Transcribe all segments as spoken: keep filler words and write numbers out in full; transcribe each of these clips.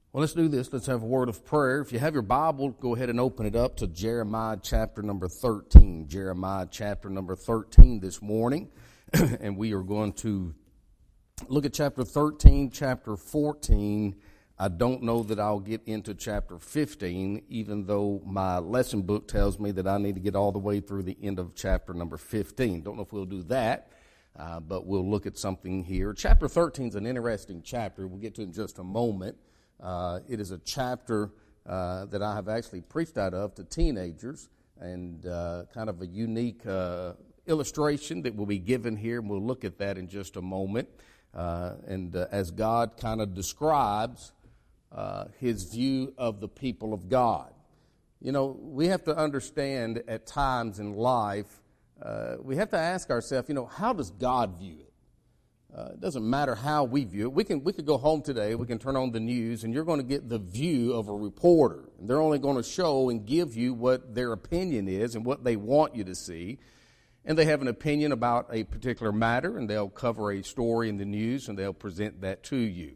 Well, let's do this. Let's have a word of prayer. If you have your Bible, go ahead and open it up to Jeremiah chapter number thirteen. Jeremiah chapter number thirteen this morning. And we are going to look at chapter thirteen, chapter fourteen. I don't know that I'll get into chapter fifteen, even though my lesson book tells me that I need to get all the way through the end of chapter number fifteen. Don't know if we'll do that, uh, but we'll look at something here. Chapter thirteen is an interesting chapter. We'll get to it in just a moment. Uh, it is a chapter uh, that I have actually preached out of to teenagers, and uh, kind of a unique uh, illustration that will be given here, and we'll look at that in just a moment. Uh, and uh, as God kind of describes uh, his view of the people of God. You know, we have to understand at times in life, uh, we have to ask ourselves, you know, how does God view it? Uh, it doesn't matter how we view it. We can we could go home today, we can turn on the news, and you're going to get the view of a reporter. And they're only going to show and give you what their opinion is and what they want you to see. And they have an opinion about a particular matter, and they'll cover a story in the news, and they'll present that to you.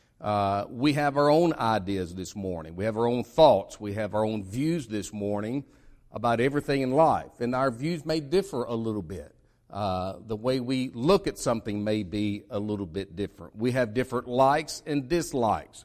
Uh, we have our own ideas this morning. We have our own thoughts. We have our own views this morning about everything in life. And our views may differ a little bit. Uh, the way we look at something may be a little bit different. We have different likes and dislikes.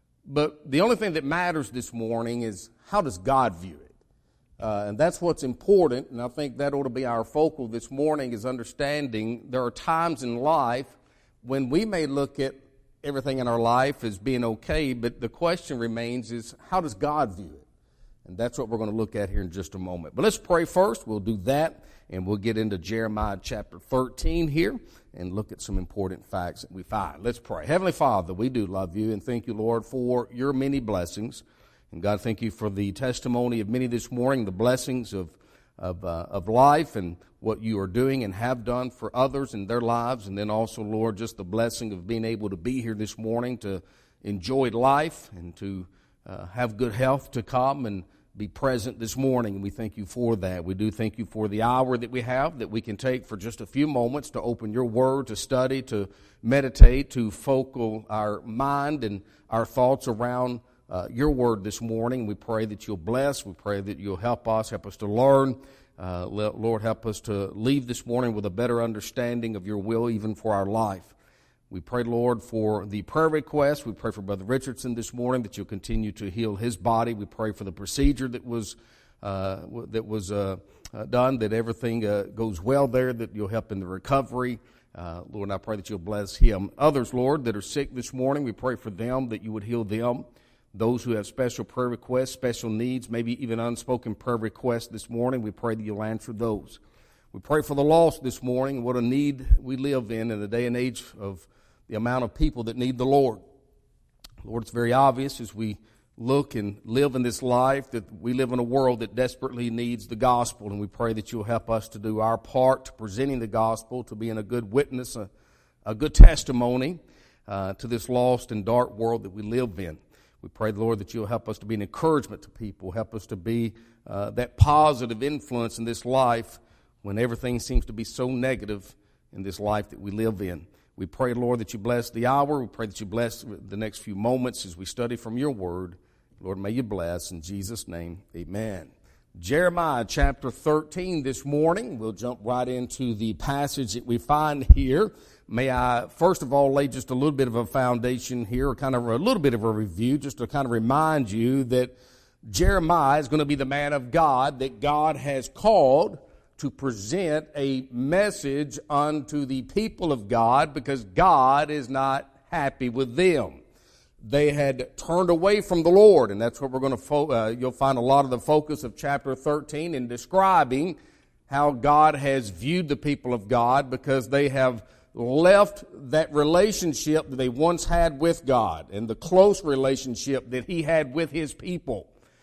But the only thing that matters this morning is, how does God view it? Uh, and that's what's important, and I think that ought to be our focal this morning, is understanding there are times in life when we may look at everything in our life as being okay, but the question remains is, how does God view it? And that's what we're going to look at here in just a moment. But let's pray first. We'll do that, and we'll get into Jeremiah chapter thirteen here and look at some important facts that we find. Let's pray. Heavenly Father, we do love you, and thank you, Lord, for your many blessings. And God, thank you for the testimony of many this morning, the blessings of of, uh, of life and what you are doing and have done for others in their lives. And then also, Lord, just the blessing of being able to be here this morning to enjoy life and to uh, have good health to come and be present this morning. And we thank you for that. We do thank you for the hour that we have, that we can take for just a few moments to open your word, to study, to meditate, to focal our mind and our thoughts around Uh, your word this morning. We pray that you'll bless. We pray that you'll help us, help us to learn. Uh, Lord, help us to leave this morning with a better understanding of your will, even for our life. We pray, Lord, for the prayer request. We pray for Brother Richardson this morning, that you'll continue to heal his body. We pray for the procedure that was uh, that was uh, uh, done, that everything uh, goes well there, that you'll help in the recovery. Uh, Lord, I pray that you'll bless him. Others, Lord, that are sick this morning, we pray for them, that you would heal them. Those who have special prayer requests, special needs, maybe even unspoken prayer requests this morning, we pray that you'll answer those. We pray for the lost this morning, what a need we live in in the day and age of the amount of people that need the Lord. Lord, it's very obvious as we look and live in this life that we live in a world that desperately needs the gospel, and we pray that you'll help us to do our part to presenting the gospel, to being a good witness, a, a good testimony uh, to this lost and dark world that we live in. We pray, Lord, that you'll help us to be an encouragement to people, help us to be uh, that positive influence in this life when everything seems to be so negative in this life that we live in. We pray, Lord, that you bless the hour. We pray that you bless the next few moments as we study from your word. Lord, may you bless. In Jesus' name, amen. Jeremiah chapter thirteen this morning. We'll jump right into the passage that we find here. May I, first of all, lay just a little bit of a foundation here, or kind of a little bit of a review, just to kind of remind you that Jeremiah is going to be the man of God that God has called to present a message unto the people of God, because God is not happy with them. They had turned away from the Lord, and that's what we're going to, fo- uh, you'll find a lot of the focus of chapter thirteen in describing how God has viewed the people of God, because they have left that relationship that they once had with God and the close relationship that he had with his people.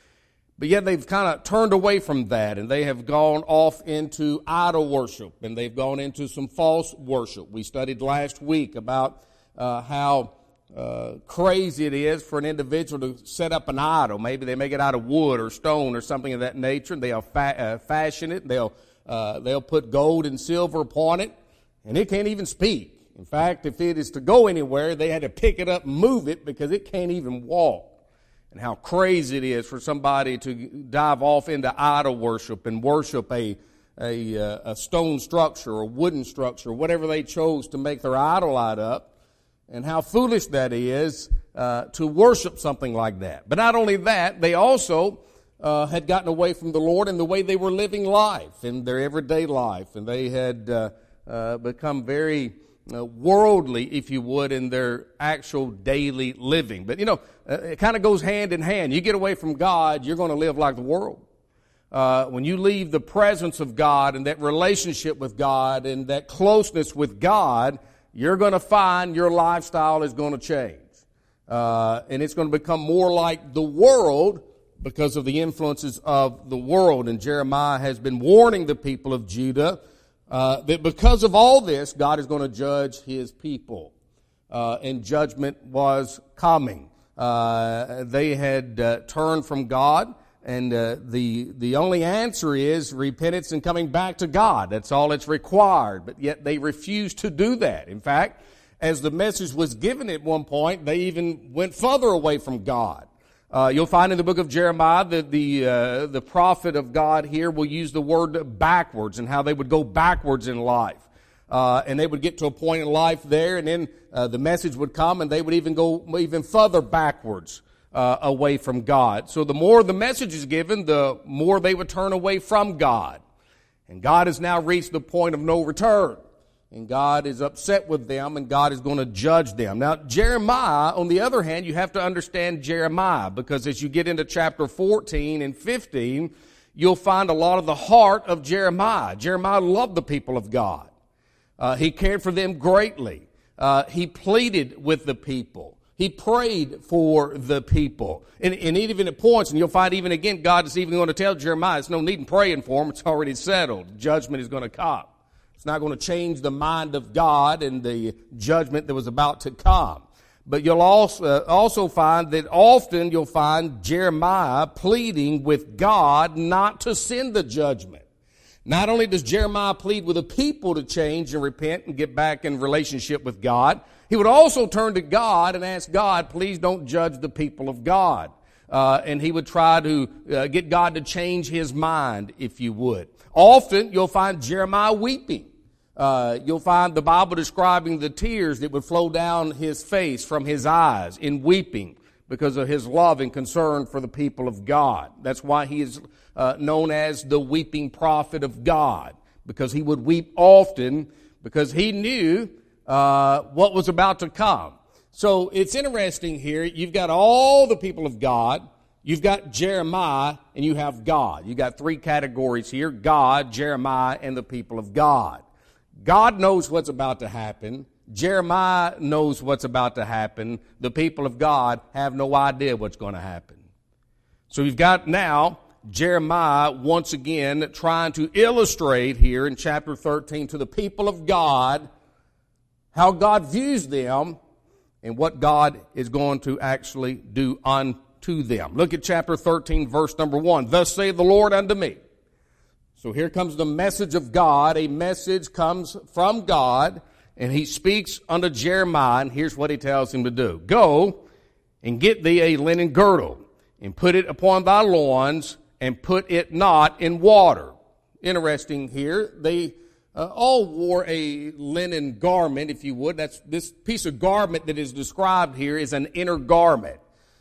But yet they've kind of turned away from that, and they have gone off into idol worship, and they've gone into some false worship. We studied last week about uh, how uh, crazy it is for an individual to set up an idol. Maybe they make it out of wood or stone or something of that nature, and they'll fa- uh, fashion it. They'll uh, they'll put gold and silver upon it. And it can't even speak. In fact, if it is to go anywhere, they had to pick it up and move it because it can't even walk. And how crazy it is for somebody to dive off into idol worship and worship a a, a stone structure or wooden structure, whatever they chose to make their idol out of, and how foolish that is uh, to worship something like that. But not only that, they also uh, had gotten away from the Lord in the way they were living life, in their everyday life, and they had uh, uh, become very uh, worldly, if you would, in their actual daily living. But, you know, uh, it kind of goes hand in hand. You get away from God, you're going to live like the world. Uh, when you leave the presence of God and that relationship with God and that closeness with God, you're going to find your lifestyle is going to change. Uh, and it's going to become more like the world because of the influences of the world. And Jeremiah has been warning the people of Judah uh, that because of all this, God is going to judge his people. Uh, and judgment was coming. Uh, they had uh, turned from God. And uh, the the only answer is repentance and coming back to God. That's all that's required. But yet they refused to do that. In fact, as the message was given at one point, they even went further away from God. Uh, you'll find in the book of Jeremiah that the uh, the prophet of God here will use the word backwards and how they would go backwards in life. Uh, and they would get to a point in life there, and then uh, the message would come, and they would even go even further backwards. Uh, away from God. So the more the message is given, the more they would turn away from God. And God has now reached the point of no return. And God is upset with them, and God is going to judge them. Now, Jeremiah, on the other hand, you have to understand Jeremiah, because as you get into chapter fourteen and fifteen, you'll find a lot of the heart of Jeremiah. Jeremiah loved the people of God. Uh, he cared for them greatly. Uh, he pleaded with the people. He prayed for the people. And, and even at points, and you'll find even again, God is even going to tell Jeremiah, there's no need in praying for him. It's already settled. Judgment is going to come. It's not going to change the mind of God and the judgment that was about to come. But you'll also, uh, also find that often you'll find Jeremiah pleading with God not to send the judgment. Not only does Jeremiah plead with the people to change and repent and get back in relationship with God, he would also turn to God and ask God, please don't judge the people of God. Uh, and he would try to uh, get God to change his mind, if you would. Often you'll find Jeremiah weeping. Uh, you'll find the Bible describing the tears that would flow down his face from his eyes in weeping because of his love and concern for the people of God. That's why he is uh, known as the weeping prophet of God, because he would weep often because he knew uh, what was about to come. So it's interesting here. You've got all the people of God. You've got Jeremiah, and you have God. You've got three categories here: God, Jeremiah, and the people of God. God knows what's about to happen. Jeremiah knows what's about to happen. The people of God have no idea what's going to happen. So you've got now Jeremiah once again trying to illustrate here in chapter thirteen to the people of God how God views them and what God is going to actually do unto them. Look at chapter thirteen, verse number one. Thus saith the Lord unto me. So here comes the message of God. A message comes from God, and he speaks unto Jeremiah, and here's what he tells him to do. Go and get thee a linen girdle, and put it upon thy loins, and put it not in water. Interesting here. They uh, all wore a linen garment, if you would. That's this piece of garment that is described here is an inner garment.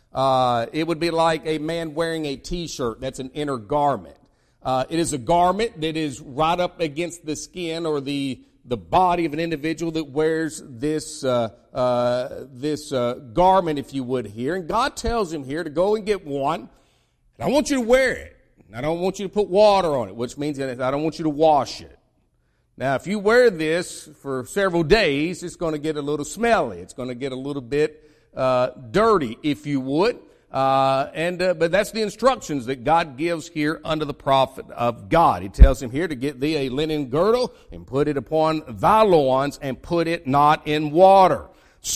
Uh, it would be like a man wearing a t-shirt. That's an inner garment. Uh, it is a garment that is right up against the skin or the the body of an individual that wears this uh, uh, this uh, garment, if you would, here. And God tells him here to go and get one. And I want you to wear it. I don't want you to put water on it, which means that I don't want you to wash it. Now, if you wear this for several days, it's going to get a little smelly. It's going to get a little bit uh, dirty, if you would. Uh, and uh, but that's the instructions that God gives here unto the prophet of God. He tells him here to get thee a linen girdle and put it upon thy loins and put it not in water.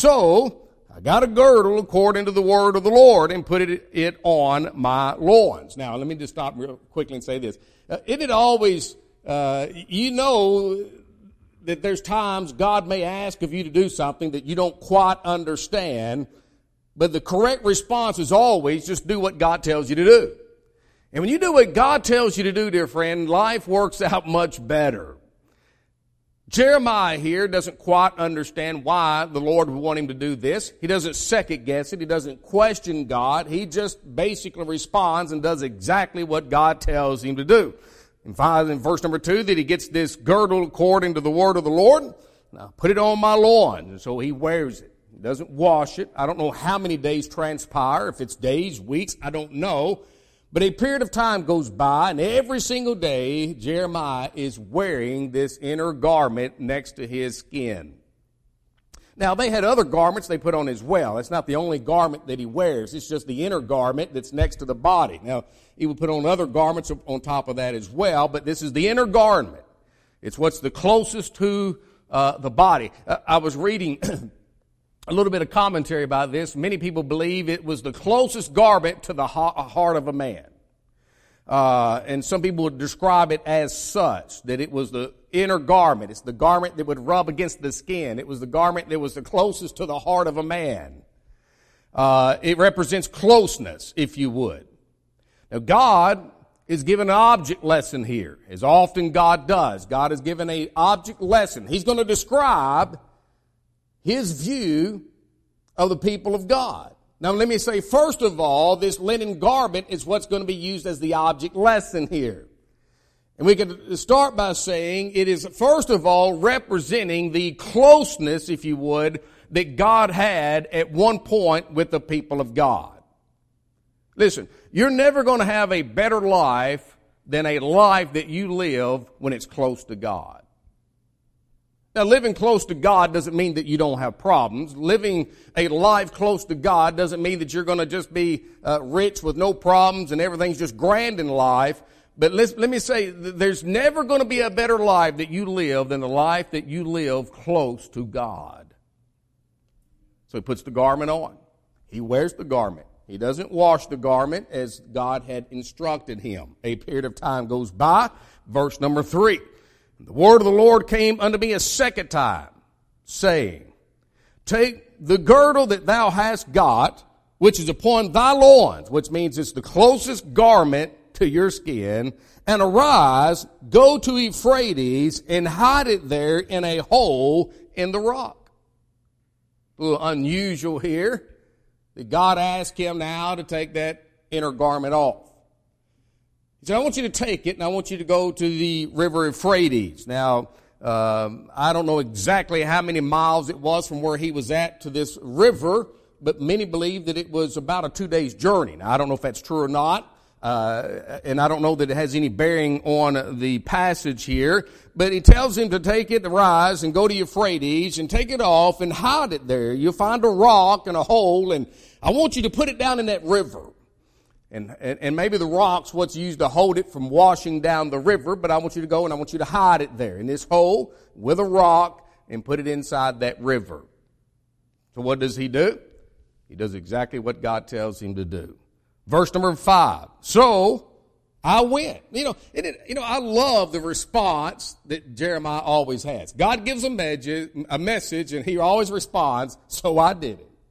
So I got a girdle according to the word of the Lord and put it, it on my loins. Now let me just stop real quickly and say this. Uh, it had always, uh, you know, that there's times God may ask of you to do something that you don't quite understand, but the correct response is always just do what God tells you to do. And when you do what God tells you to do, dear friend, life works out much better. Jeremiah here doesn't quite understand why the Lord would want him to do this. He doesn't second guess it. He doesn't question God. He just basically responds and does exactly what God tells him to do. And find in verse number two that he gets this girdle according to the word of the Lord. Now put it on my loins. And so he wears it. He doesn't wash it. I don't know how many days transpire. If it's days, weeks, I don't know. But a period of time goes by, and every single day, Jeremiah is wearing this inner garment next to his skin. Now, they had other garments they put on as well. It's not the only garment that he wears. It's just the inner garment that's next to the body. Now, he would put on other garments on top of that as well, but this is the inner garment. It's what's the closest to uh, the body. Uh, I was reading a little bit of commentary about this. Many people believe it was the closest garment to the heart of a man. Uh, and some people would describe it as such, that it was the inner garment. It's the garment that would rub against the skin. It was the garment that was the closest to the heart of a man. Uh, it represents closeness, if you would. Now, God is given an object lesson here, as often God does. God is given an object lesson. He's going to describe his view of the people of God. Now let me say, first of all, this linen garment is what's going to be used as the object lesson here. And we could start by saying it is, first of all, representing the closeness, if you would, that God had at one point with the people of God. Listen, you're never going to have a better life than a life that you live when it's close to God. Now, living close to God doesn't mean that you don't have problems. Living a life close to God doesn't mean that you're going to just be uh, rich with no problems and everything's just grand in life. But let, let me say, there's never going to be a better life that you live than the life that you live close to God. So he puts the garment on. He wears the garment. He doesn't wash the garment as God had instructed him. A period of time goes by. Verse number three. The word of the Lord came unto me a second time, saying, take the girdle that thou hast got, which is upon thy loins, which means it's the closest garment to your skin, and arise, go to Euphrates, and hide it there in a hole in the rock. A little unusual here that God asked him now to take that inner garment off. He said, I want you to take it, and I want you to go to the river Euphrates. Now, um, I don't know exactly how many miles it was from where he was at to this river, but many believe that it was about a two days journey. Now, I don't know if that's true or not, uh, and I don't know that it has any bearing on the passage here, but he tells him to take it, to rise, and go to Euphrates, and take it off, and hide it there. You'll find a rock and a hole, and I want you to put it down in that river. And, and, and maybe the rock's what's used to hold it from washing down the river, but I want you to go and I want you to hide it there in this hole with a rock and put it inside that river. So what does he do? He does exactly what God tells him to do. Verse number five. So I went. You know, it, you know, I love the response that Jeremiah always has. God gives a message, a message and he always responds, so I did it.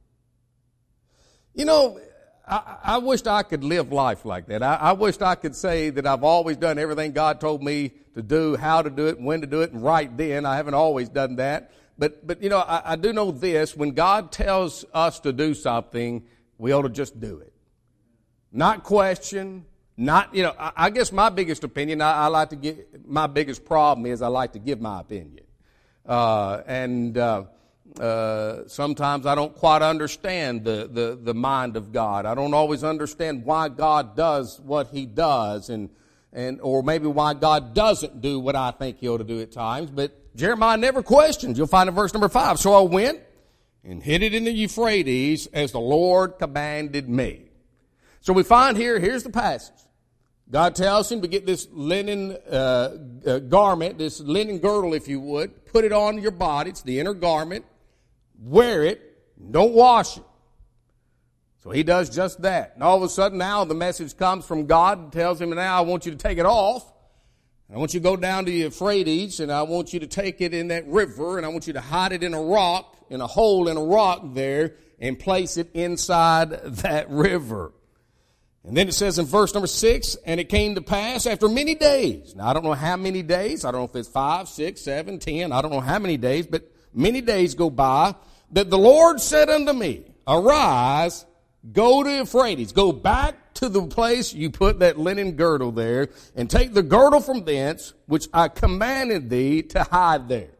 You know, I, I wished I could live life like that. I, I wished I could say that I've always done everything God told me to do, how to do it, when to do it, and right then. I haven't always done that. But, but you know, I, I do know this. When God tells us to do something, we ought to just do it. Not question, not, you know, I, I guess my biggest opinion, I, I like to give, my biggest problem is I like to give my opinion. Uh, and, uh, Uh, sometimes I don't quite understand the, the, the mind of God. I don't always understand why God does what he does and, and, or maybe why God doesn't do what I think he ought to do at times. But Jeremiah never questions. You'll find in verse number five. So I went and hid it in the Euphrates as the Lord commanded me. So we find here, here's the passage. God tells him to get this linen uh, uh, garment, this linen girdle, if you would, put it on your body. It's the inner garment. Wear it. Don't wash it. So he does just that. And all of a sudden now the message comes from God and tells him, now I want you to take it off. I want you to go down to the Euphrates, and I want you to take it in that river, and I want you to hide it in a rock, in a hole in a rock there, and place it inside that river. And then it says in verse number six, and it came to pass after many days. Now, I don't know how many days. I don't know if it's five, six, seven, ten. I don't know how many days, but many days go by, that the Lord said unto me, arise, go to Euphrates, go back to the place you put that linen girdle there, and take the girdle from thence, which I commanded thee to hide there.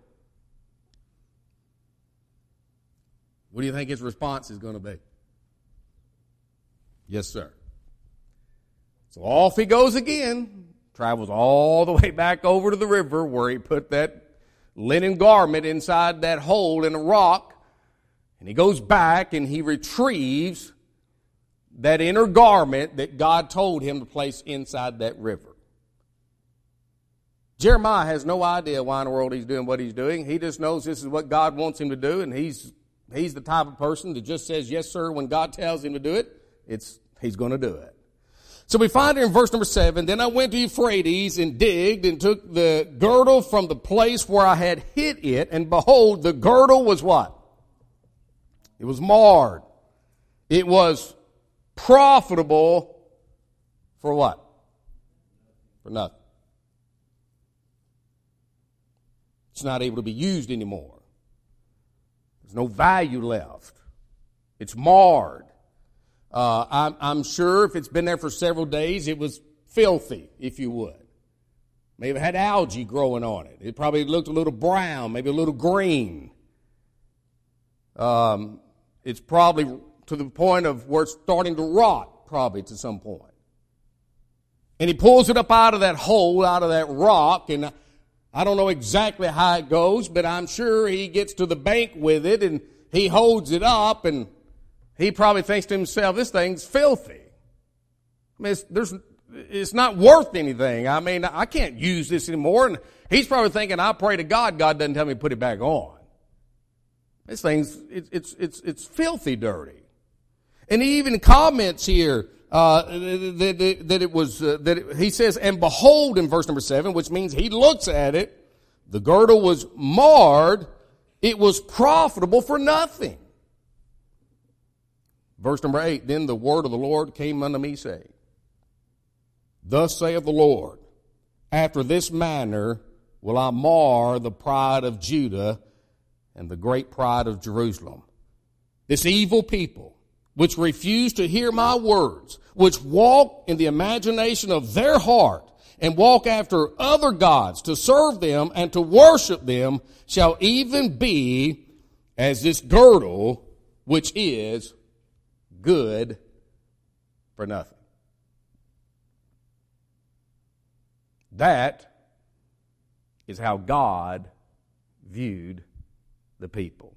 What do you think his response is going to be? Yes, sir. So off he goes again, travels all the way back over to the river where he put that linen garment inside that hole in a rock, and he goes back and he retrieves that inner garment that God told him to place inside that river. Jeremiah has no idea why in the world he's doing what he's doing. He just knows this is what God wants him to do, and he's he's the type of person that just says, yes, sir, when God tells him to do it, it's he's going to do it. So we find here in verse number seven, then I went to Euphrates and digged and took the girdle from the place where I had hid it, and behold, the girdle was what? It was marred. It was profitable for what? For nothing. It's not able to be used anymore. There's no value left. It's marred. Uh, I'm, I'm sure if it's been there for several days, it was filthy, if you would. Maybe it had algae growing on it. It probably looked a little brown, maybe a little green. Um, it's probably to the point of where it's starting to rot, probably to some point. And he pulls it up out of that hole, out of that rock, and I don't know exactly how it goes, but I'm sure he gets to the bank with it, and he holds it up, and he probably thinks to himself, this thing's filthy. I mean, it's, there's, it's not worth anything. I mean, I can't use this anymore. And he's probably thinking, I pray to God, God doesn't tell me to put it back on. This thing's, it, it's, it's, it's filthy dirty. And he even comments here, uh, that, that, that it was, uh, that it, he says, and behold in verse number seven, which means he looks at it, the girdle was marred, it was profitable for nothing. Verse number eight, then the word of the Lord came unto me, saying, thus saith the Lord, after this manner will I mar the pride of Judah and the great pride of Jerusalem. This evil people, which refuse to hear my words, which walk in the imagination of their heart, and walk after other gods to serve them and to worship them, shall even be as this girdle, which is good for nothing. That is how God viewed the people.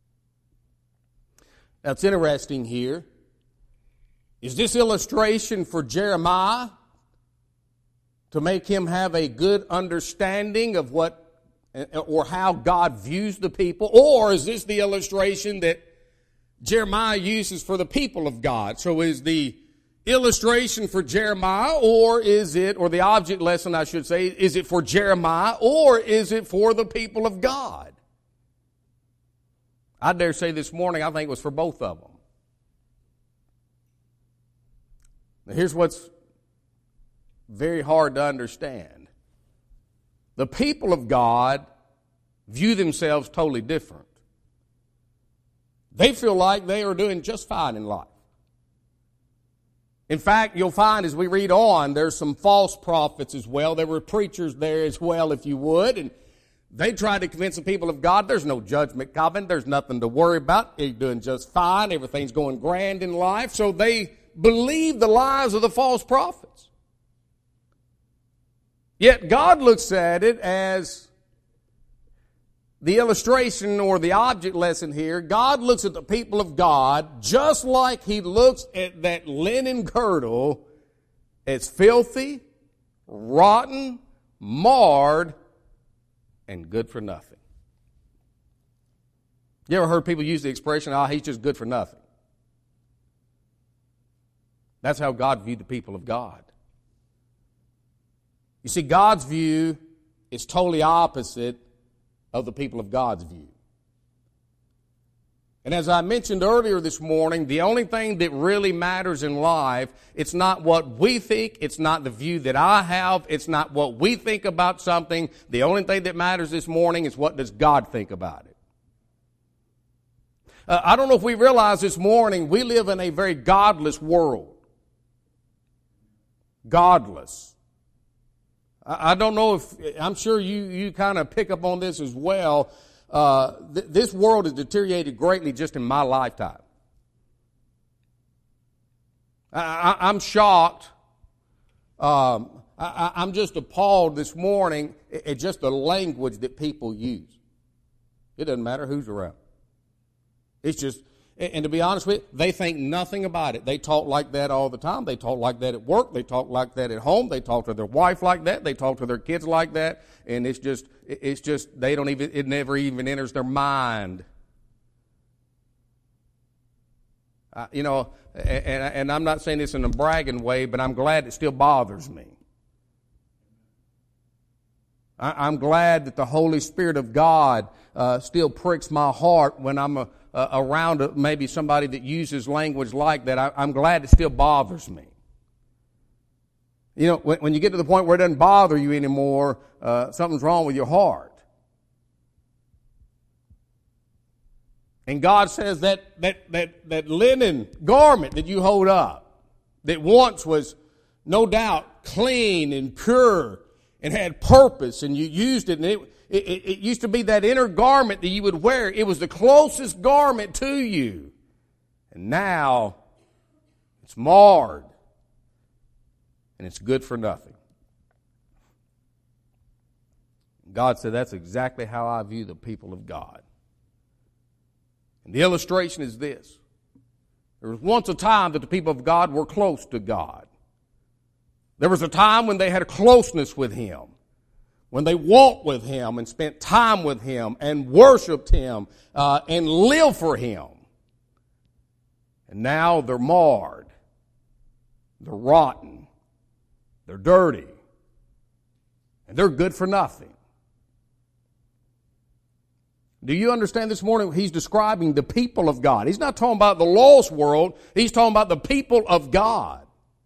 Now it's interesting here. Is this illustration for Jeremiah to make him have a good understanding of what or how God views the people? Or is this the illustration that Jeremiah uses for the people of God? So is the illustration for Jeremiah, or is it, or the object lesson I should say, is it for Jeremiah, or is it for the people of God? I dare say this morning I think it was for both of them. Now here's what's very hard to understand. The people of God view themselves totally different. They feel like they are doing just fine in life. In fact, you'll find as we read on, there's some false prophets as well. There were preachers there as well, if you would, and they tried to convince the people of God there's no judgment coming, there's nothing to worry about, you're doing just fine, everything's going grand in life. So they believed the lies of the false prophets. Yet God looks at it as the illustration or the object lesson here. God looks at the people of God just like He looks at that linen girdle as filthy, rotten, marred, and good for nothing. You ever heard people use the expression, ah, he's just good for nothing? That's how God viewed the people of God. You see, God's view is totally opposite of the people of God's view. And as I mentioned earlier this morning, the only thing that really matters in life, it's not what we think, it's not the view that I have, it's not what we think about something. The only thing that matters this morning is what does God think about it. Uh, I don't know if we realize this morning, we live in a very godless world. Godless. I, I don't know if, I'm sure you, you kind of pick up on this as well. Uh, th- this world has deteriorated greatly just in my lifetime. I, I, I'm shocked. Um, I, I'm just appalled this morning at, at just the language that people use. It doesn't matter who's around. It's just, and to be honest with you, they think nothing about it. They talk like that all the time. They talk like that at work. They talk like that at home. They talk to their wife like that. They talk to their kids like that. And it's just, it's just, they don't even, it never even enters their mind. Uh, you know, and, and I'm not saying this in a bragging way, but I'm glad it still bothers me. I, I'm glad that the Holy Spirit of God uh, still pricks my heart when I'm a, Uh, around maybe somebody that uses language like that. I, I'm glad it still bothers me. You know, when, when you get to the point where it doesn't bother you anymore, uh, something's wrong with your heart. And God says that, that, that, that linen garment that you hold up, that once was no doubt clean and pure and had purpose, and you used it, and it It, it, it used to be that inner garment that you would wear. It was the closest garment to you. And now it's marred. And it's good for nothing. God said that's exactly how I view the people of God. And the illustration is this. There was once a time that the people of God were close to God. There was a time when they had a closeness with Him. When they walked with Him and spent time with Him and worshiped Him uh, and lived for Him. And now they're marred. They're rotten. They're dirty. And they're good for nothing. Do you understand this morning? He's describing the people of God. He's not talking about the lost world. He's talking about the people of God.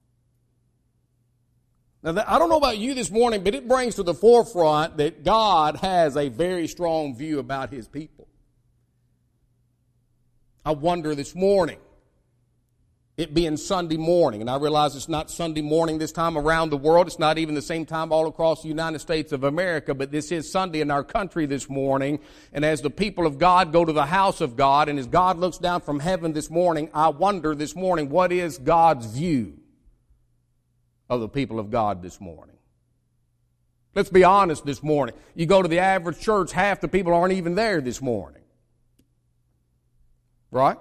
Now, I don't know about you this morning, but it brings to the forefront that God has a very strong view about His people. I wonder this morning, it being Sunday morning, and I realize it's not Sunday morning this time around the world. It's not even the same time all across the United States of America, but this is Sunday in our country this morning. And as the people of God go to the house of God, and as God looks down from heaven this morning, I wonder this morning, what is God's view of the people of God this morning? Let's be honest this morning. You go to the average church, half the people aren't even there this morning. Right?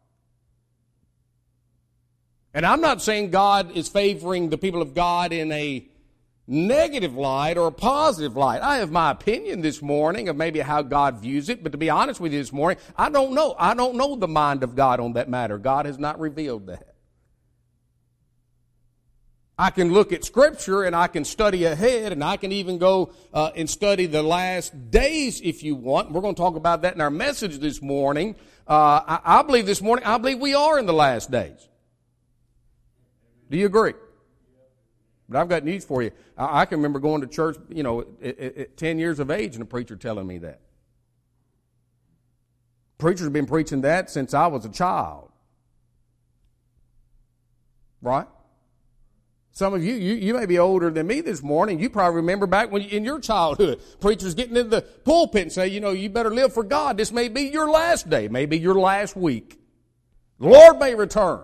And I'm not saying God is favoring the people of God in a negative light or a positive light. I have my opinion this morning of maybe how God views it, but to be honest with you this morning, I don't know. I don't know the mind of God on that matter. God has not revealed that. I can look at Scripture and I can study ahead, and I can even go uh, and study the last days if you want. We're going to talk about that in our message this morning. Uh, I, I believe this morning, I believe we are in the last days. Do you agree? But I've got news for you. I, I can remember going to church, you know, at, at, at ten years of age and a preacher telling me that. Preachers have been preaching that since I was a child. Right? Some of you, you, you may be older than me this morning. You probably remember back when you, in your childhood, preachers getting in the pulpit and say, you know, you better live for God. This may be your last day, maybe your last week. The Lord may return.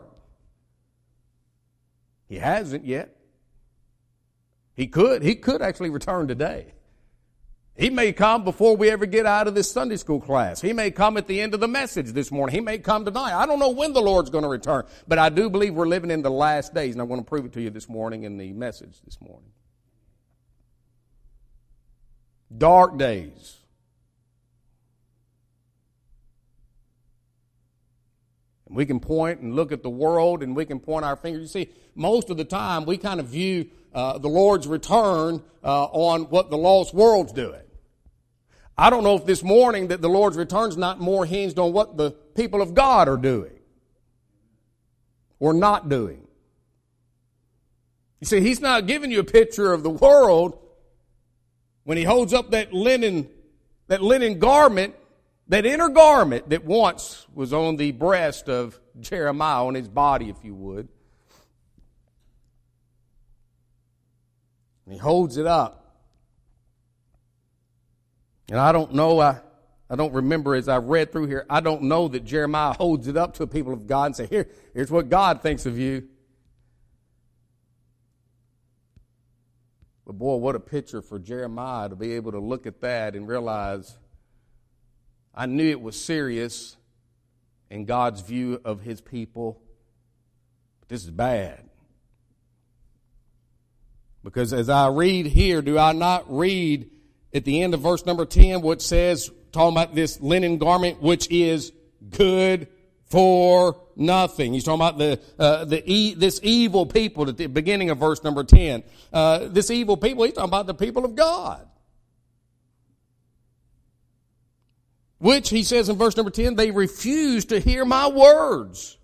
He hasn't yet. He could. He could actually return today. He may come before we ever get out of this Sunday school class. He may come at the end of the message this morning. He may come tonight. I don't know when the Lord's going to return, but I do believe we're living in the last days, and I'm going to prove it to you this morning in the message this morning. Dark days. We can point and look at the world and we can point our fingers. You see, most of the time we kind of view uh, the Lord's return uh, on what the lost world's doing. I don't know if this morning that the Lord's return is not more hinged on what the people of God are doing or not doing. You see, He's not giving you a picture of the world when He holds up that linen, that linen garment, that inner garment that once was on the breast of Jeremiah, on his body, if you would. And He holds it up. And I don't know, I, I don't remember as I read through here, I don't know that Jeremiah holds it up to the people of God and say, Here, here's what God thinks of you. But boy, what a picture for Jeremiah to be able to look at that and realize I knew it was serious in God's view of His people, but this is bad. Because as I read here, do I not read at the end of verse number ten what says, talking about this linen garment, which is good for nothing. He's talking about the uh, the e- this evil people at the beginning of verse number ten. Uh, this evil people, he's talking about the people of God. Which, he says in verse number ten, they refuse to hear my words.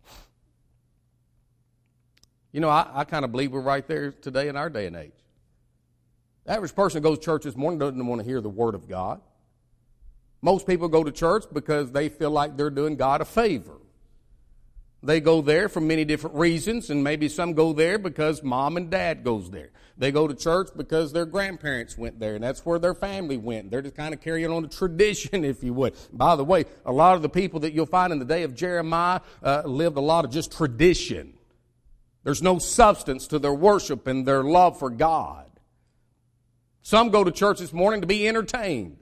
You know, I, I kind of believe we're right there today in our day and age. The average person who goes to church this morning doesn't want to hear the Word of God. Most people go to church because they feel like they're doing God a favor. They go there for many different reasons, and maybe some go there because mom and dad goes there. They go to church because their grandparents went there, and that's where their family went. They're just kind of carrying on a tradition, if you would. By the way, a lot of the people that you'll find in the day of Jeremiah uh, lived a lot of just tradition. There's no substance to their worship and their love for God. Some go to church this morning to be entertained.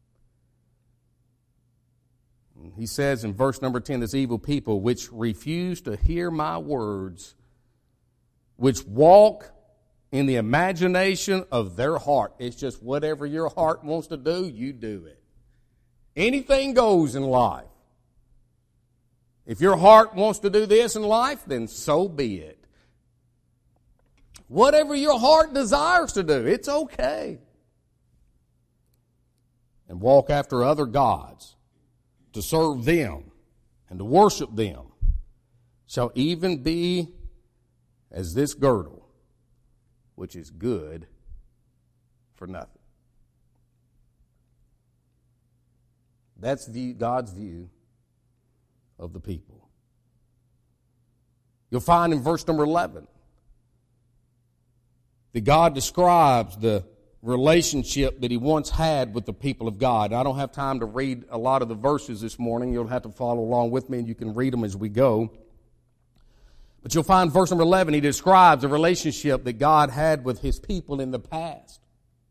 He says in verse number ten, this evil people which refuse to hear my words, which walk in the imagination of their heart. It's just whatever your heart wants to do, you do it. Anything goes in life. If your heart wants to do this in life, then so be it. Whatever your heart desires to do, it's okay. And walk after other gods, to serve them and to worship them, shall even be as this girdle, which is good for nothing. That's view, God's view of the people. You'll find in verse number eleven that God describes the relationship that He once had with the people of God. I don't have time to read a lot of the verses this morning. You'll have to follow along with me, and you can read them as we go. But you'll find verse number eleven, He describes the relationship that God had with His people in the past.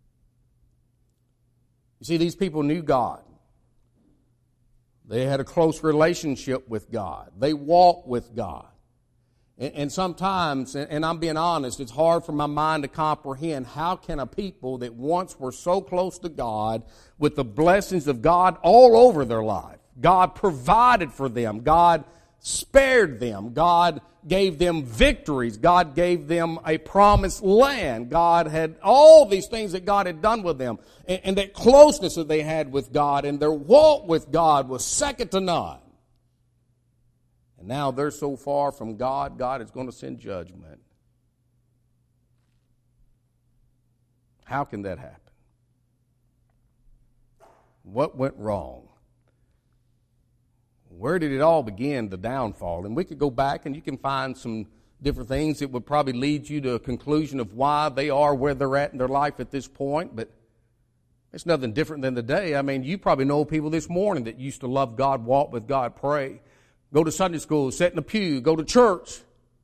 You see, these people knew God. They had a close relationship with God. They walked with God. And sometimes, and I'm being honest, it's hard for my mind to comprehend how can a people that once were so close to God with the blessings of God all over their life, God provided for them, God spared them, God gave them victories, God gave them a promised land, God had all these things that God had done with them, and, and that closeness that they had with God and their walk with God was second to none. And now they're so far from God, God is going to send judgment. How can that happen? What went wrong? Where did it all begin, the downfall? And we could go back and you can find some different things that would probably lead you to a conclusion of why they are where they're at in their life at this point, but it's nothing different than today. I mean, you probably know people this morning that used to love God, walk with God, pray, go to Sunday school, sit in a pew, go to church.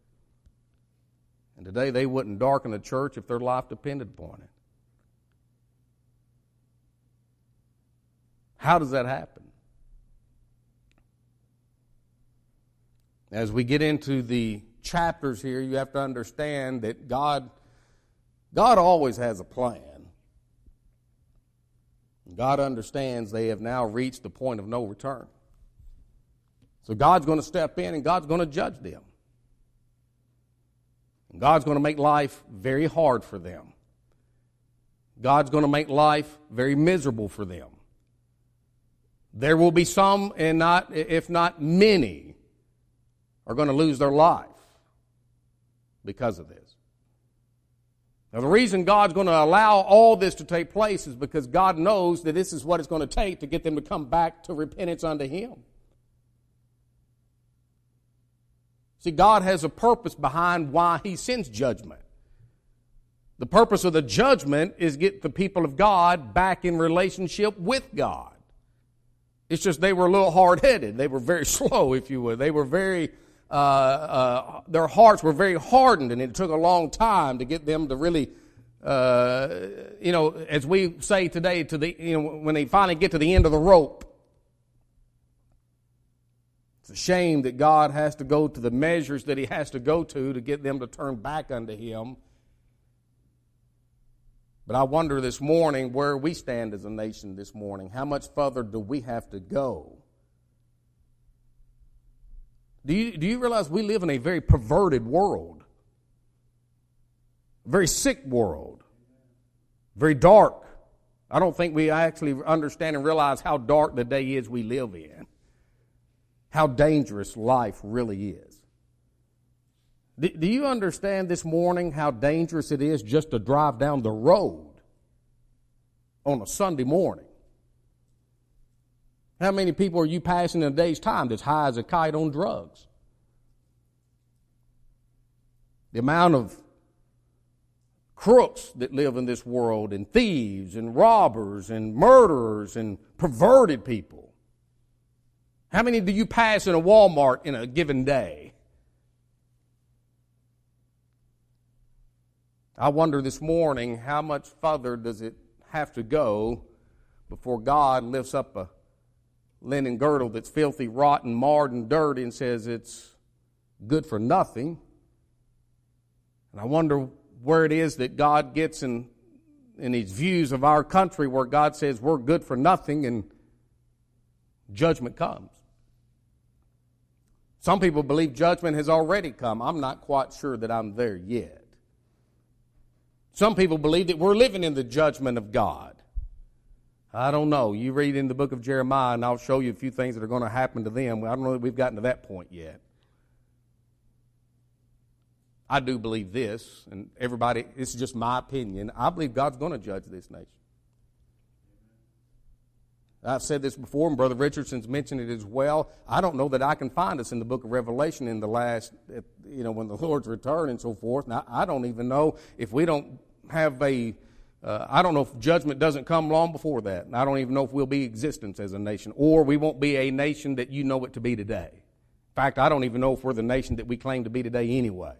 And today they wouldn't darken the church if their life depended upon it. How does that happen? As we get into the chapters here, you have to understand that God, God always has a plan. God understands they have now reached the point of no return. So God's going to step in and God's going to judge them. And God's going to make life very hard for them. God's going to make life very miserable for them. There will be some, and not, if not many, are going to lose their life because of this. Now, the reason God's going to allow all this to take place is because God knows that this is what it's going to take to get them to come back to repentance unto Him. See, God has a purpose behind why He sends judgment. The purpose of the judgment is get the people of God back in relationship with God. It's just they were a little hard-headed. They were very slow, if you would. They were very, uh, uh, their hearts were very hardened, and it took a long time to get them to really, uh, you know, as we say today, to the, you know, when they finally get to the end of the rope. It's a shame that God has to go to the measures that He has to go to to get them to turn back unto Him. But I wonder this morning where we stand as a nation this morning. How much further do we have to go? Do you, do you realize we live in a very perverted world? A very sick world. Very dark. I don't think we actually understand and realize how dark the day is we live in. How dangerous life really is. Do, do you understand this morning how dangerous it is just to drive down the road on a Sunday morning? How many people are you passing in a day's time that's high as a kite on drugs? The amount of crooks that live in this world, and thieves and robbers and murderers and perverted people. How many do you pass in a Walmart in a given day? I wonder this morning, how much further does it have to go before God lifts up a linen girdle that's filthy, rotten, marred, and dirty and says it's good for nothing? And I wonder where it is that God gets in, in His views of our country where God says we're good for nothing and judgment comes. Some people believe judgment has already come. I'm not quite sure that I'm there yet. Some people believe that we're living in the judgment of God. I don't know. You read in the book of Jeremiah, and I'll show you a few things that are going to happen to them. I don't know that we've gotten to that point yet. I do believe this, and everybody, this is just my opinion. I believe God's going to judge this nation. I've said this before, and Brother Richardson's mentioned it as well. I don't know that I can find us in the book of Revelation in the last, you know, when the Lord's return and so forth. Now, I don't even know if we don't have a, uh, I don't know if judgment doesn't come long before that. And I don't even know if we'll be existence as a nation, or we won't be a nation that you know it to be today. In fact, I don't even know if we're the nation that we claim to be today anyway.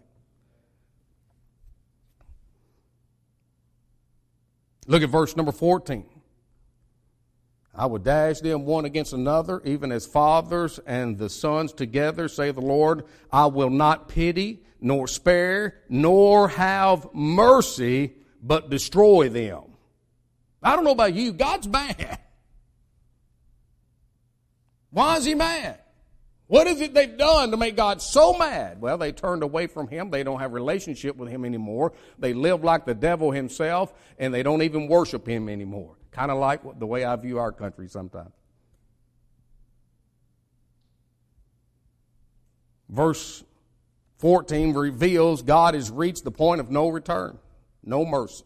Look at verse number fourteen. I will dash them one against another, even as fathers and the sons together, say the Lord. I will not pity, nor spare, nor have mercy, but destroy them. I don't know about you, God's mad. Why is He mad? What is it they've done to make God so mad? Well, they turned away from Him. They don't have a relationship with Him anymore. They live like the devil himself, and they don't even worship Him anymore. Kind of like the way I view our country sometimes. Verse fourteen reveals God has reached the point of no return, no mercy.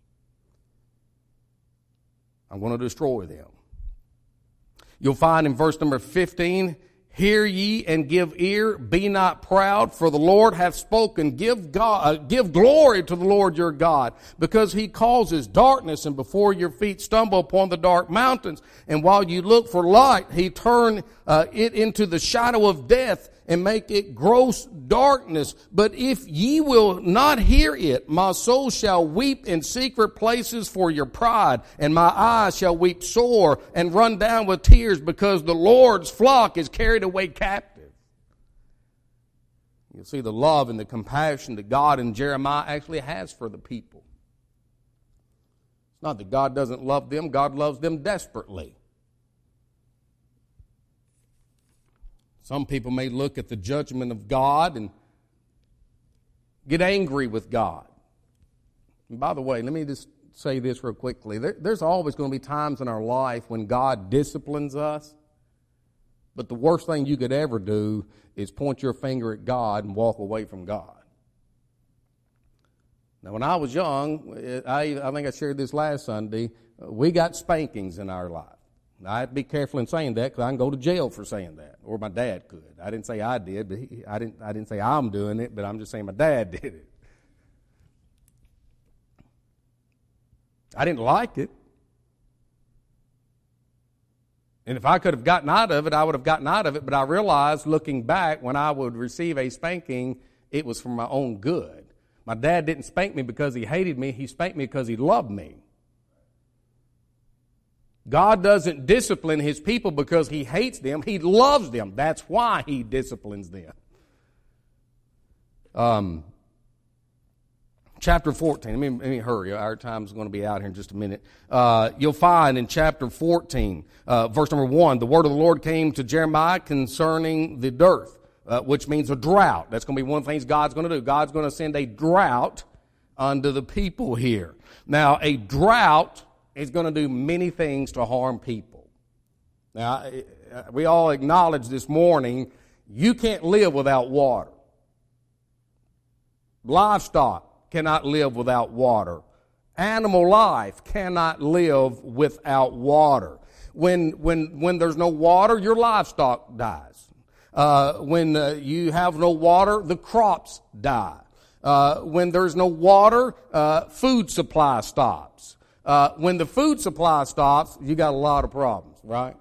I'm going to destroy them. You'll find in verse number fifteen, hear ye and give ear, be not proud, for the Lord hath spoken. Give God, uh, give glory to the Lord your God, because He causes darkness, and before your feet stumble upon the dark mountains. And while you look for light, He turn uh, it into the shadow of death, and make it gross darkness. But if ye will not hear it, my soul shall weep in secret places for your pride, and my eyes shall weep sore and run down with tears, because the Lord's flock is carried away captive. You'll see the love and the compassion that God in Jeremiah actually has for the people. It's not that God doesn't love them. God loves them desperately. Some people may look at the judgment of God and get angry with God. And by the way, let me just say this real quickly. There, there's always going to be times in our life when God disciplines us. But the worst thing you could ever do is point your finger at God and walk away from God. Now, when I was young, I, I think I shared this last Sunday, we got spankings in our life. Now, I have to be careful in saying that because I can go to jail for saying that, or my dad could. I didn't say I did, but he, I didn't. I didn't say I'm doing it, but I'm just saying my dad did it. I didn't like it. And if I could have gotten out of it, I would have gotten out of it. But I realized, looking back, when I would receive a spanking, it was for my own good. My dad didn't spank me because he hated me. He spanked me because he loved me. God doesn't discipline his people because he hates them. He loves them. That's why he disciplines them. Um, chapter fourteen. Let me, let me hurry. Our time's going to be out here in just a minute. Uh, you'll find in chapter fourteen, uh, verse number one, the word of the Lord came to Jeremiah concerning the dearth, uh, which means a drought. That's going to be one of the things God's going to do. God's going to send a drought unto the people here. Now, a drought is going to do many things to harm people. Now, we all acknowledge this morning, you can't live without water. Livestock cannot live without water. Animal life cannot live without water. When, when, when there's no water, your livestock dies. Uh, when uh, you have no water, the crops die. Uh, when there's no water, uh, food supply stops. Uh, when the food supply stops, you got a lot of problems, right?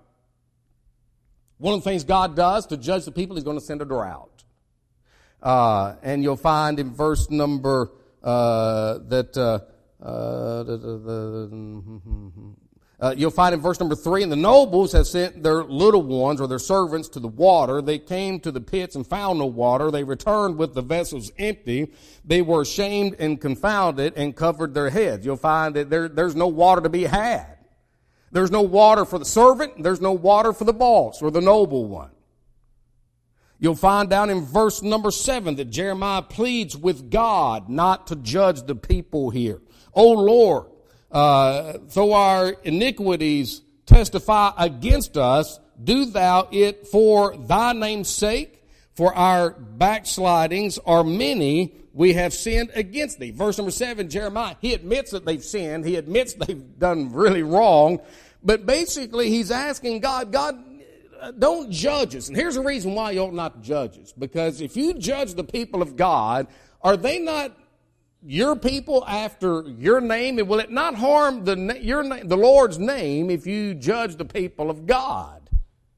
One of the things God does to judge the people, he's going to send a drought. Uh, and you'll find in verse number, uh, that, uh, uh, the, the, the, uh, you'll find in verse number three, and the nobles have sent their little ones or their servants to the water. They came to the pits and found no water. They returned with the vessels empty. They were ashamed and confounded and covered their heads. You'll find that there, there's no water to be had. There's no water for the servant. There's no water for the boss or the noble one. You'll find down in verse number seven that Jeremiah pleads with God not to judge the people here. O Lord, uh, though our iniquities testify against us, do thou it for thy name's sake, for our backslidings are many, we have sinned against thee. Verse number seven, Jeremiah, he admits that they've sinned. He admits they've done really wrong. But basically he's asking God, God, don't judge us. And here's the reason why you ought not to judge us. Because if you judge the people of God, are they not your people after your name? And will it not harm the your the Lord's name if you judge the people of God?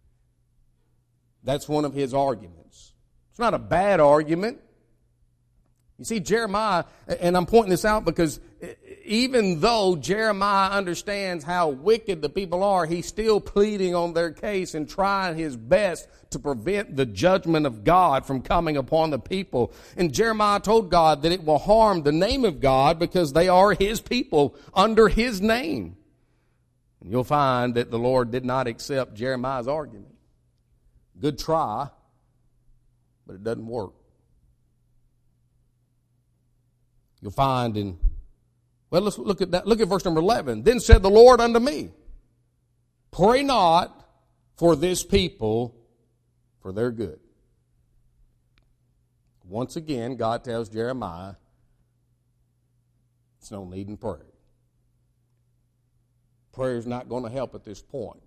That's one of his arguments. It's not a bad argument. You see, Jeremiah, and I'm pointing this out because even though Jeremiah understands how wicked the people are, he's still pleading on their case and trying his best to prevent the judgment of God from coming upon the people. And Jeremiah told God that it will harm the name of God because they are his people under his name. And you'll find that the Lord did not accept Jeremiah's argument. Good try, but it doesn't work. You'll find in, well, let's look at that. Look at verse number eleven. Then said the Lord unto me, pray not for this people, for their good. Once again, God tells Jeremiah, it's no need in prayer. Prayer is not going to help at this point.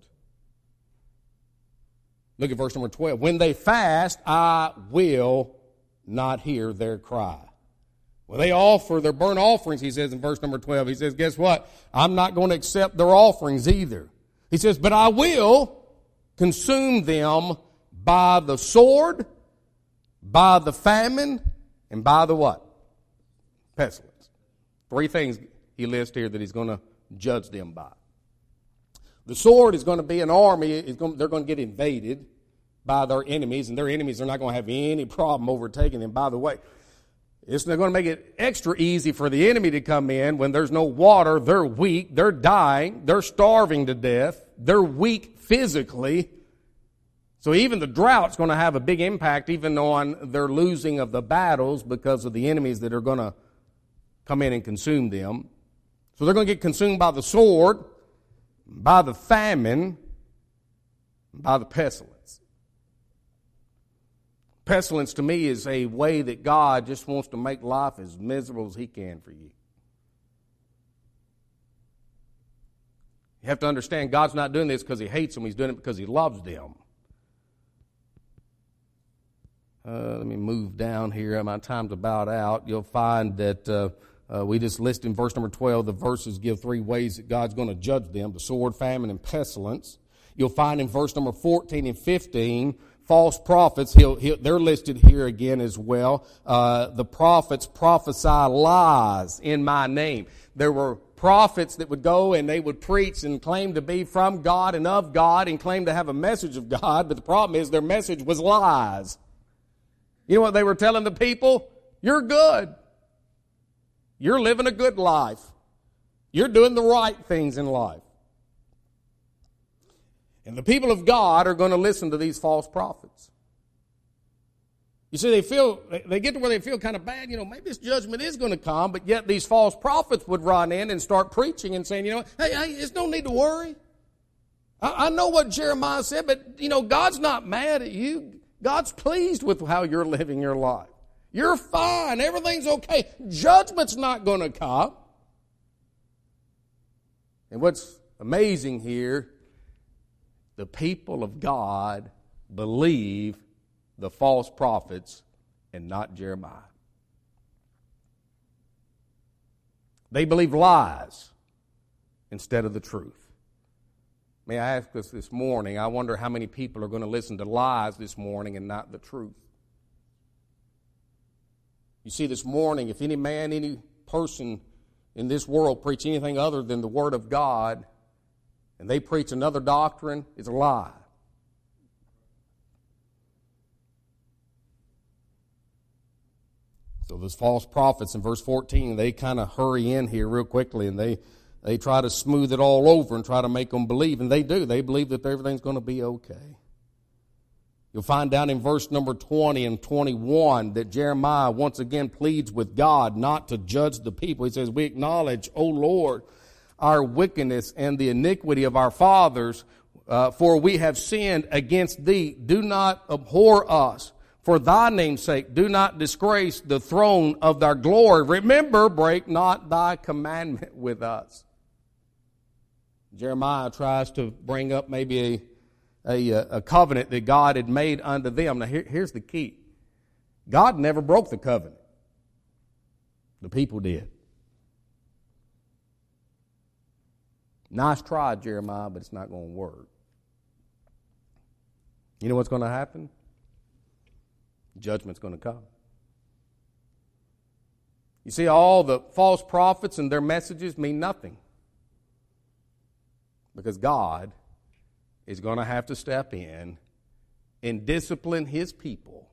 Look at verse number twelve. When they fast, I will not hear their cry. Well, they offer their burnt offerings, he says in verse number twelve. He says, guess what? I'm not going to accept their offerings either. He says, but I will consume them by the sword, by the famine, and by the what? Pestilence. Three things he lists here that he's going to judge them by. The sword is going to be an army. It's going, they're going to get invaded by their enemies, and their enemies are not going to have any problem overtaking them. By the way, it's going to make it extra easy for the enemy to come in when there's no water. They're weak. They're dying. They're starving to death. They're weak physically. So even the drought's going to have a big impact even on their losing of the battles because of the enemies that are going to come in and consume them. So they're going to get consumed by the sword, by the famine, by the pestilence. Pestilence to me is a way that God just wants to make life as miserable as He can for you. You have to understand God's not doing this because He hates them. He's doing it because He loves them. Uh, let me move down here. My time's about out. You'll find that uh, uh, we just list in verse number twelve, the verses give three ways that God's going to judge them: the sword, famine, and pestilence. You'll find in verse number fourteen and fifteen, false prophets. He'll, he'll, they're listed here again as well. Uh, the prophets prophesy lies in my name. There were prophets that would go and they would preach and claim to be from God and of God and claim to have a message of God, but the problem is their message was lies. You know what they were telling the people? You're good. You're living a good life. You're doing the right things in life. And the people of God are going to listen to these false prophets. You see, they feel, they get to where they feel kind of bad, you know, maybe this judgment is going to come, but yet these false prophets would run in and start preaching and saying, you know, hey, hey, there's no need to worry. I, I know what Jeremiah said, but, you know, God's not mad at you. God's pleased with how you're living your life. You're fine. Everything's okay. Judgment's not going to come. And what's amazing here, the people of God believe the false prophets and not Jeremiah. They believe lies instead of the truth. May I ask us this morning, I wonder how many people are going to listen to lies this morning and not the truth. You see, this morning, if any man, any person in this world preach anything other than the Word of God, and they preach another doctrine, it's a lie. So those false prophets in verse fourteen, they kind of hurry in here real quickly, and they They try to smooth it all over and try to make them believe. And they do. They believe that everything's going to be okay. You'll find down in verse number twenty and twenty-one that Jeremiah once again pleads with God not to judge the people. He says, we acknowledge, O Lord, our wickedness and the iniquity of our fathers, uh, for we have sinned against thee. Do not abhor us. For thy name's sake, do not disgrace the throne of thy glory. Remember, break not thy commandment with us. Jeremiah tries to bring up maybe a, a, a covenant that God had made unto them. Now, here, here's the key. God never broke the covenant. The people did. Nice try, Jeremiah, but it's not going to work. You know what's going to happen? Judgment's going to come. You see, all the false prophets and their messages mean nothing. Because God is going to have to step in and discipline His people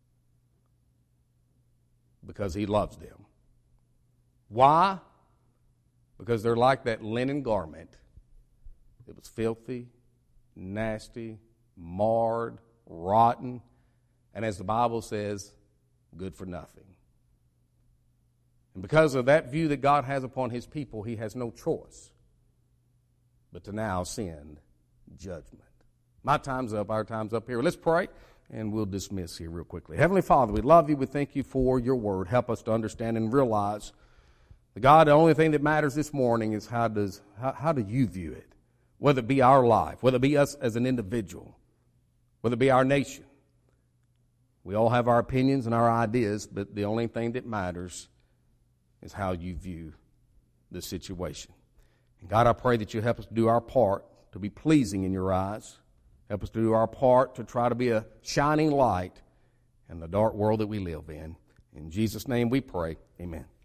because He loves them. Why? Because they're like that linen garment. It was filthy, nasty, marred, rotten, and as the Bible says, good for nothing. And because of that view that God has upon His people, He has no choice but to now send judgment. My time's up. Our time's up here. Let's pray, and we'll dismiss here real quickly. Heavenly Father, we love You. We thank You for Your word. Help us to understand and realize that, God, the only thing that matters this morning is how does how, how do You view it? Whether it be our life, whether it be us as an individual, whether it be our nation. We all have our opinions and our ideas, but the only thing that matters is how You view the situation. And God, I pray that You help us do our part to be pleasing in Your eyes. Help us to do our part to try to be a shining light in the dark world that we live in. In Jesus' name we pray. Amen.